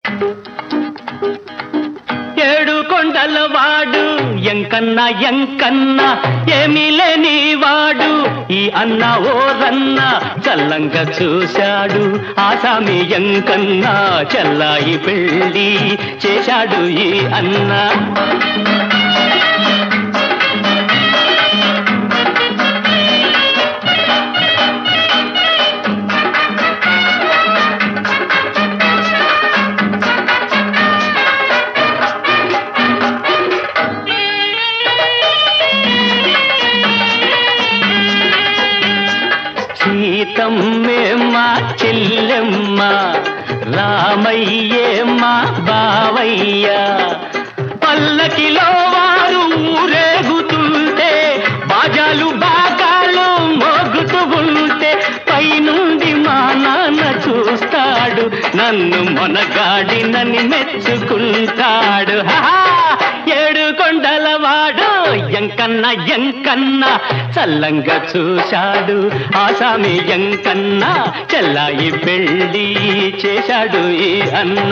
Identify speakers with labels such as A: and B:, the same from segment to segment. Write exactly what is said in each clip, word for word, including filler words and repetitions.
A: ఏడు కొండల వాడు ఎంకన్న ఎంకన్న ఏమీ లేని వాడు ఈ అన్న ఓరన్న చల్లంగా చూశాడు ఆసామి ఎంకన్న చెల్లాయి పెళ్ళి చేశాడు ఈ అన్న. సీతమ్మేమ్మ చెల్లెమ్మ రామయ్యేమ్మ బావయ్య పల్లకిలో వారు ఊరేగుతుంటే బాజాలు బాకాలు మోగుతూ ఉంటే పైనుండి మా నాన్న చూస్తాడు నన్ను మొనగాడినని మెచ్చుకుంటాడు. ఏడు కొండల వాడు ఎంకన్న ఎంకన్న చల్లంగా చూశాడు ఆసామి ఎంకన్న చెల్లాయి పెళ్ళి చేశాడు ఈ అన్న.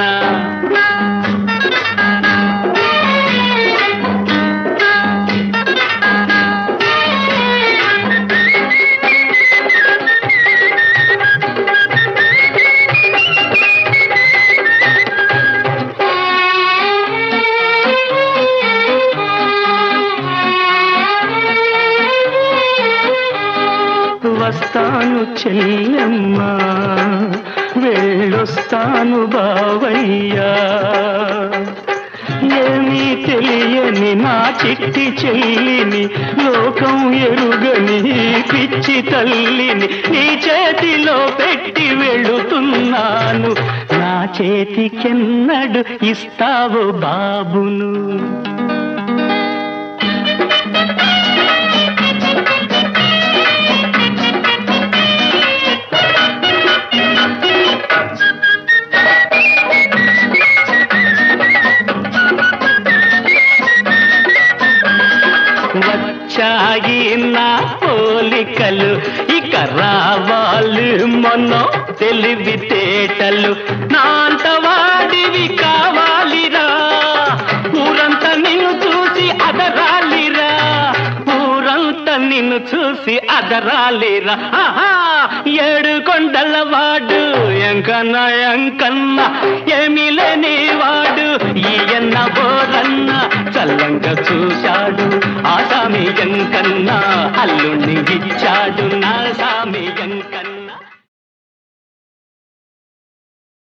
A: వస్తాను చెల్లెమ్మ వెళ్ళొస్తాను బావయ్యా ఏమీ తెలియని నా చిట్టి చెల్లిని లోకం ఎరుగని పిచ్చి తల్లిని నీ చేతిలో పెట్టి వెళుతున్నాను నా చేతికెన్నడు ఇస్తావు బాబును. వచ్చాయి నా పోలికలు ఇక రావాలి మొన్న తెలివితేటలు నాంత వాడివి కావాలిరా ఊరంతా నిన్ను చూసి అదరాలిరా ఊరంతా నిన్ను చూసి అదరాలిరా. ఆహా ఏడు కొండల వాడు ఎంకన్న ఎంకన్న ఏమీ లేని వాడు ఈయన్న బోరన్న చల్లంగా చూశాడు ఆసామి ఎంకన్న అల్లుణ్ణి ఇచ్చాడు నా సామి ఎంకన్న.